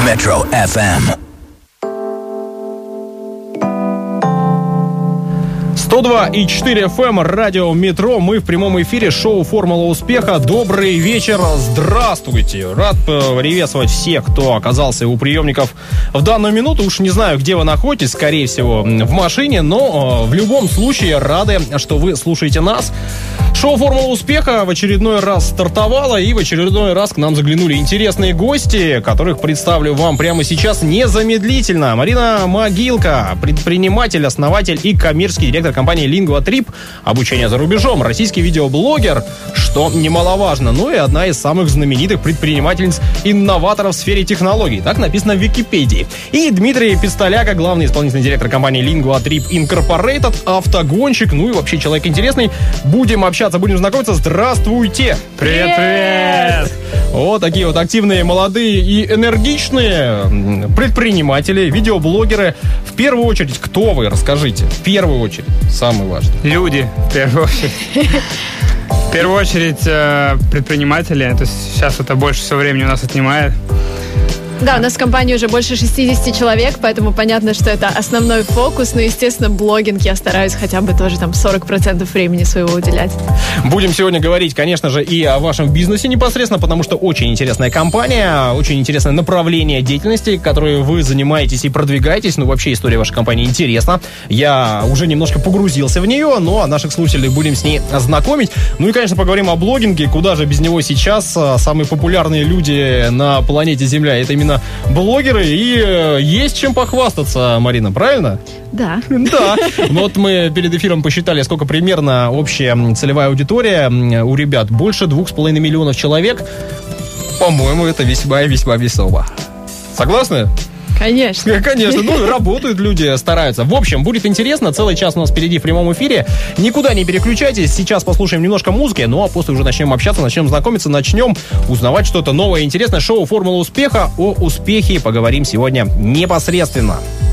Metro FM. 102,4 FM, радио Метро. Мы в прямом эфире, шоу «Формула успеха». Добрый вечер, здравствуйте. Рад приветствовать всех, кто оказался у приемников в данную минуту. Уж не знаю, где вы находитесь, скорее всего, в машине, но в любом случае рады, что вы слушаете нас. Шоу «Формула успеха» в очередной раз стартовало, и в очередной раз к нам заглянули интересные гости, которых представлю вам прямо сейчас незамедлительно. Марина Могилка, предприниматель, основатель и коммерческий директор компании LinguaTrip, обучение за рубежом, российский видеоблогер, что немаловажно, ну и одна из самых знаменитых предпринимательниц-инноваторов в сфере технологий. Так написано в Википедии. И Дмитрий Пистоляка, главный исполнительный директор компании LinguaTrip Incorporated, автогонщик, ну и вообще человек интересный. Будем общаться, будем знакомиться. Здравствуйте! Привет! Вот такие вот активные, молодые и энергичные предприниматели, видеоблогеры. В первую очередь, кто вы? Расскажите. В первую очередь, самое важное. Люди, в первую очередь. В первую очередь предприниматели. То есть сейчас это больше всего времени у нас отнимает. Да, у нас в компании уже больше 60 человек, поэтому понятно, что это основной фокус. Но, естественно, блогинг я стараюсь хотя бы тоже там 40% времени своего уделять. Будем сегодня говорить, конечно же, и о вашем бизнесе непосредственно, потому что очень интересная компания, очень интересное направление деятельности, которое вы занимаетесь и продвигаетесь. Ну, вообще, история вашей компании интересна. Я уже немножко погрузился в нее, но наших слушателей будем с ней знакомить. Ну и, конечно, поговорим о блогинге. Куда же без него сейчас? Самые популярные люди на планете Земля — это именно блогеры, и есть чем похвастаться, Марина, правильно? Да. Да. Вот мы перед эфиром посчитали, сколько примерно общая целевая аудитория у ребят. Больше 2,5 миллионов человек. По-моему, это весьма и весьма весомо. Согласны? Конечно. Конечно, ну работают люди, стараются. В общем, будет интересно, целый час у нас впереди в прямом эфире. Никуда не переключайтесь, сейчас послушаем немножко музыки, ну а после уже начнем общаться, начнем знакомиться, начнем узнавать что-то новое и интересное. Шоу «Формула успеха». О успехе поговорим сегодня непосредственно.